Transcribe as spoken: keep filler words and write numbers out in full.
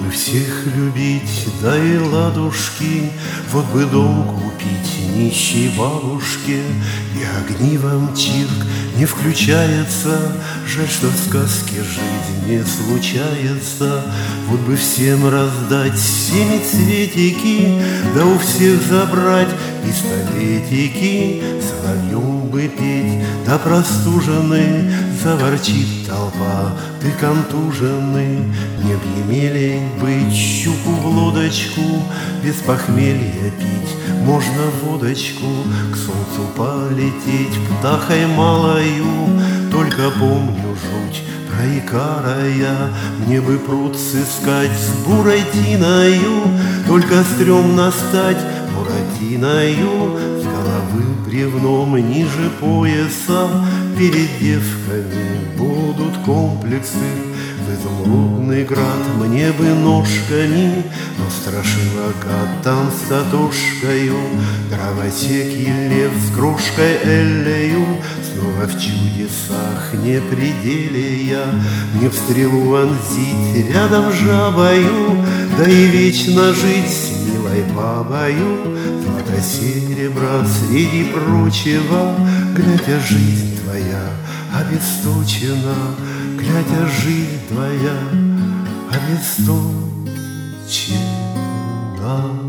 бы всех любить, да и ладушки, вот бы дом купить нищей бабушке. И огнивом чирк не включается, жаль, что в сказке жизнь не случается. Вот бы всем раздать семицветики, да у всех забрать пистолетики. Соловьем бы петь, да простуженный заворчит толпа, ты контуженный. Мне б емелей быть щуку в лодочку, без похмелья пить можно водочку, к солнцу полететь птахой малою. Только помню жуть про Икара я, мне бы пруд сыскать с буратиною. Только стрёмно стать буратиною, с головы бревном ниже пояса. Перед девками будут комплексы, в изумрудный град мне бы ножками, но страшила гад там с татушкою, дровосек Елев с крошкой Эллею. Снова в чудесах не пределе я, мне в стрелу вонзить рядом жабою, да и вечно жить с милой бабою. Злато серебра среди прочего, глядя, жизнь твоя обесточена, глядя, жизнь твоя обесточена.